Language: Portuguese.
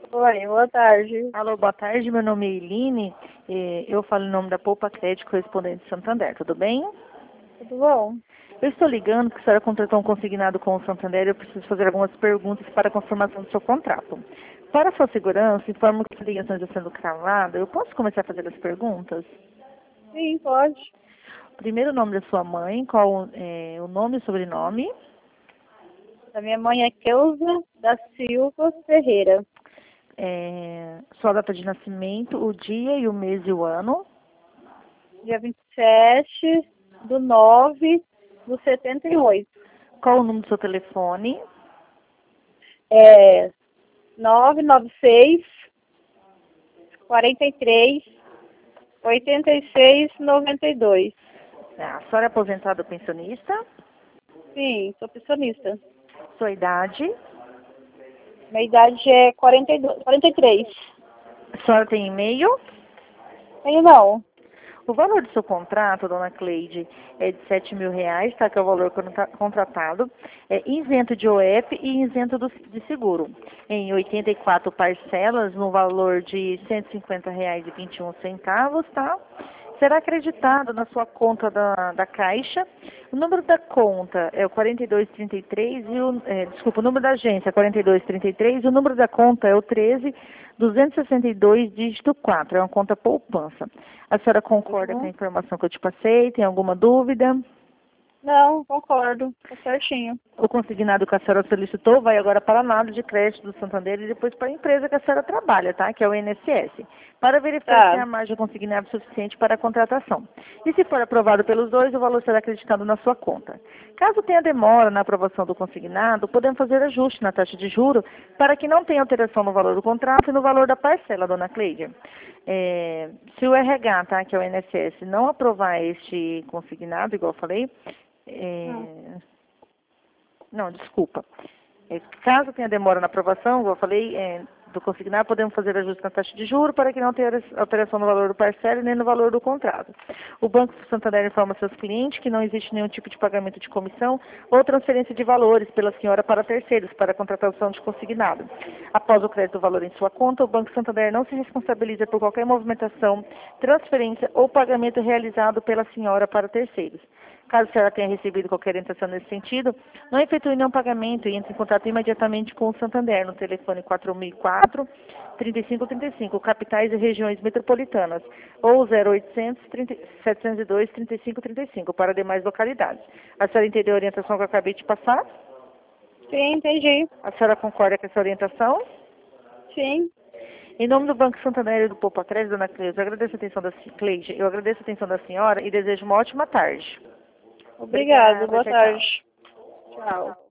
Oi, boa tarde. Alô, boa tarde. Meu nome é Eline. Eu falo em nome da Poupa Crédito Correspondente de Santander. Tudo bem? Tudo bom? Eu estou ligando porque a senhora contratou um consignado com o Santander e eu preciso fazer algumas perguntas para a confirmação do seu contrato. Para sua segurança, informo que a ligação está sendo gravada. Eu posso começar a fazer as perguntas? Sim, pode. Primeiro, o nome da sua mãe, qual é o nome e sobrenome? A minha mãe é Keusa da Silva Ferreira. Sua data de nascimento, o dia e o mês e o ano. Dia 27/9/78. Qual o número do seu telefone? É 996 43 86 92. A senhora é aposentada ou pensionista? Sim, sou pensionista. Sua idade? Minha idade é 43. A senhora tem e-mail? Tenho não. O valor do seu contrato, dona Cleide, é de R$ 7.000, tá? Que é o valor contratado. É isento de OF e isento de seguro. Em 84 parcelas, no valor de R$ 150,21, tá? Será acreditado na sua conta da Caixa. O número da conta é o 4233 e o número da agência é 4233 e o número da conta é o 13.262, dígito 4. É uma conta poupança. A senhora concorda com a informação que eu te passei? Tem alguma dúvida? Não, concordo. Tá certinho. O consignado que a senhora solicitou vai agora para a análise de crédito do Santander e depois para a empresa que a senhora trabalha, tá? Que é o INSS, para verificar se Tá. a margem consignada é suficiente para a contratação. E se for aprovado pelos dois, o valor será acreditado na sua conta. Caso tenha demora na aprovação do consignado, podemos fazer ajuste na taxa de juro para que não tenha alteração no valor do contrato e no valor da parcela, dona Cleide. Se o RH, tá? Que é o INSS, não aprovar este consignado, igual eu falei, não, desculpa. Caso tenha demora na aprovação, como eu falei, do consignado, podemos fazer ajuste na taxa de juros para que não tenha alteração no valor do parcelo nem no valor do contrato. O Banco Santander informa seus clientes que não existe nenhum tipo de pagamento de comissão ou transferência de valores pela senhora para terceiros para a contratação de consignado. Após o crédito do valor em sua conta, o Banco Santander não se responsabiliza por qualquer movimentação, transferência ou pagamento realizado pela senhora para terceiros. Caso a senhora tenha recebido qualquer orientação nesse sentido, não efetue nenhum pagamento e entre em contato imediatamente com o Santander no telefone 4004-3535, capitais e regiões metropolitanas, ou 0800 702 3535 para demais localidades. A senhora entendeu a orientação que eu acabei de passar? Sim, entendi. A senhora concorda com essa orientação? Sim. Em nome do Banco Santander e do Poupa Crédito, dona Cleide, eu agradeço a atenção da senhora e desejo uma ótima tarde. Obrigada. Boa Tchau, tchau. tarde. Tchau.